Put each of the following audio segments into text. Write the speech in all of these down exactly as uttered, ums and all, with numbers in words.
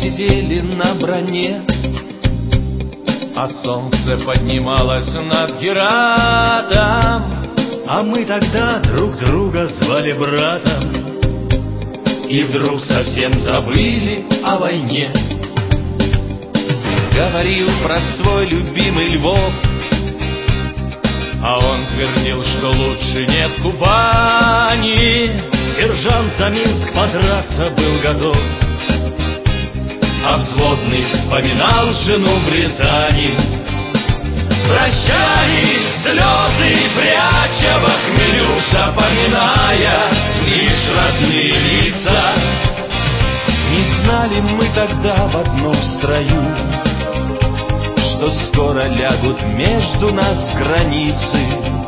сидели на броне, а солнце поднималось над Гератом. А мы тогда друг друга звали братом, и вдруг совсем забыли о войне. Говорил про свой любимый Львов, а он твердил, что лучше нет Кубани. Сержант за Минск подраться был готов, а взводный вспоминал жену в Рязани. Прощались слезы, пряча во хмелю, запоминая лишь родные лица. Не знали мы тогда в одном строю, что скоро лягут между нас границы.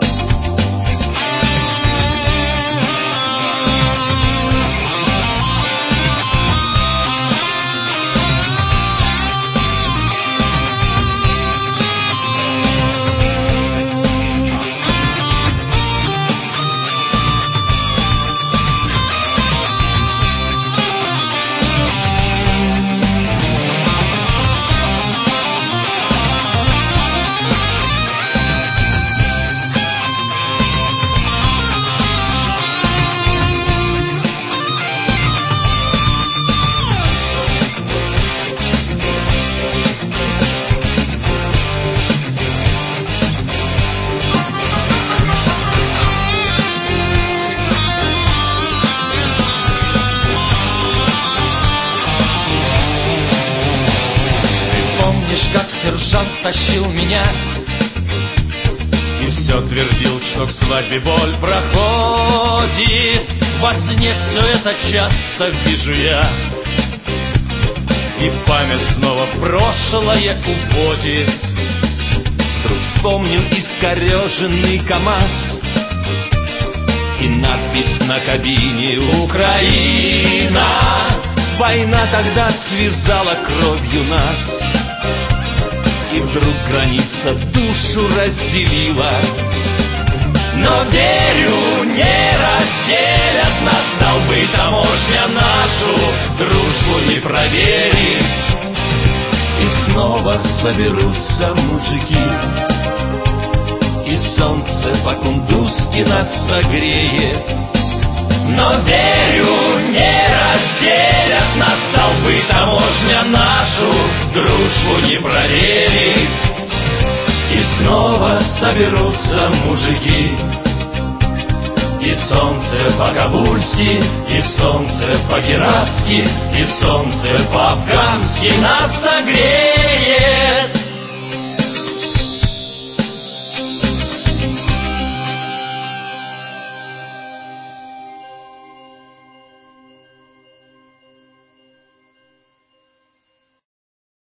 Как сержант тащил меня и все твердил, что к свадьбе боль проходит. Во сне все это часто вижу я, и память снова в прошлое уводит. Вдруг вспомнил искореженный КамАЗ и надпись на кабине «Украина». Война тогда связала кровью нас, и вдруг граница душу разделила. Но верю, не разделят нас столбы, таможня нашу дружбу не проверит. И снова соберутся мужики, и солнце по-кундузски нас согреет. Но верю, не разделят нас столбы, таможня нашу дружбу не проверит. И снова соберутся мужики, и солнце по-кабульски, и солнце по-гератски, и солнце по-афгански нас согреет.